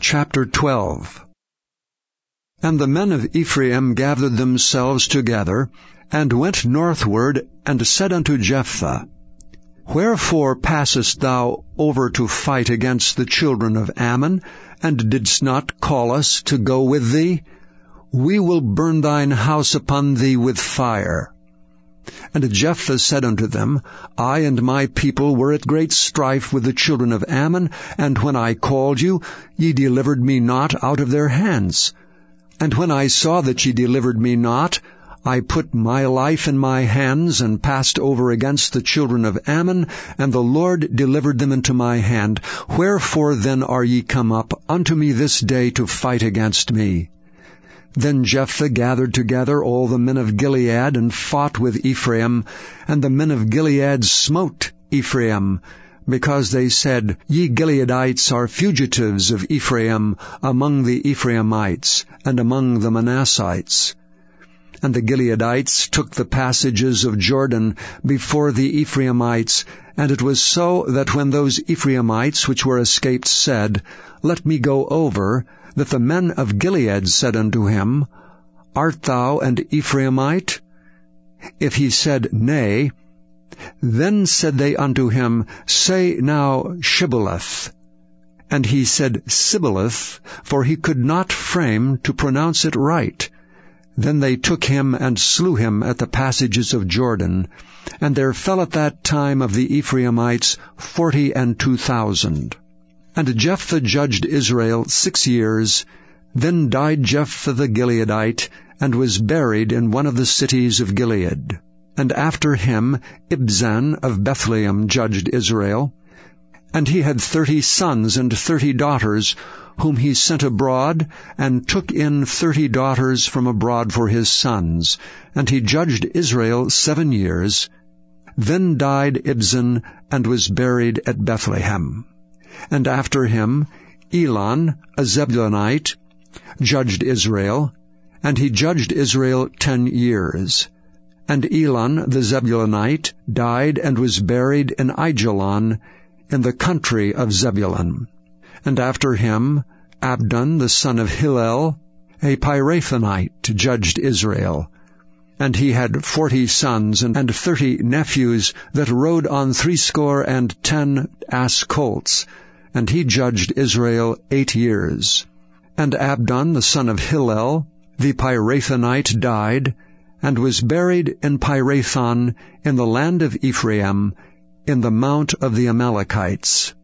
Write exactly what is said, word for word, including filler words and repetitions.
Chapter twelve. And the men of Ephraim gathered themselves together, and went northward, and said unto Jephthah, Wherefore passest thou over to fight against the children of Ammon, and didst not call us to go with thee? We will burn thine house upon thee with fire. And Jephthah said unto them, I and my people were at great strife with the children of Ammon, and when I called you, ye delivered me not out of their hands. And when I saw that ye delivered me not, I put my life in my hands, and passed over against the children of Ammon, and the Lord delivered them into my hand. Wherefore then are ye come up unto me this day to fight against me? Then Jephthah gathered together all the men of Gilead, and fought with Ephraim, and the men of Gilead smote Ephraim, because they said, Ye Gileadites are fugitives of Ephraim among the Ephraimites, and among the Manassites. And the Gileadites took the passages of Jordan before the Ephraimites, and it was so that when those Ephraimites which were escaped said, Let me go over, that the men of Gilead said unto him, Art thou an Ephraimite? If he said, Nay, then said they unto him, Say now Shibboleth. And he said Sibboleth, for he could not frame to pronounce it right. Then they took him and slew him at the passages of Jordan. And there fell at that time of the Ephraimites forty and two thousand. And Jephthah judged Israel six years. Then died Jephthah the Gileadite, and was buried in one of the cities of Gilead. And after him Ibzan of Bethlehem judged Israel. And he had thirty sons and thirty daughters, whom he sent abroad, and took in thirty daughters from abroad for his sons. And he judged Israel seven years. Then died Ibzan, and was buried at Bethlehem. And after him Elon, a Zebulunite, judged Israel, and he judged Israel ten years. And Elon the Zebulunite died and was buried in Aijalon, in the country of Zebulun. And after him Abdon the son of Hillel, a Pirathonite, judged Israel. And he had forty sons and thirty nephews that rode on threescore and ten ass colts, and he judged Israel eight years. And Abdon the son of Hillel, the Pirathonite, died, and was buried in Pirathon, in the land of Ephraim, in the mount of the Amalekites.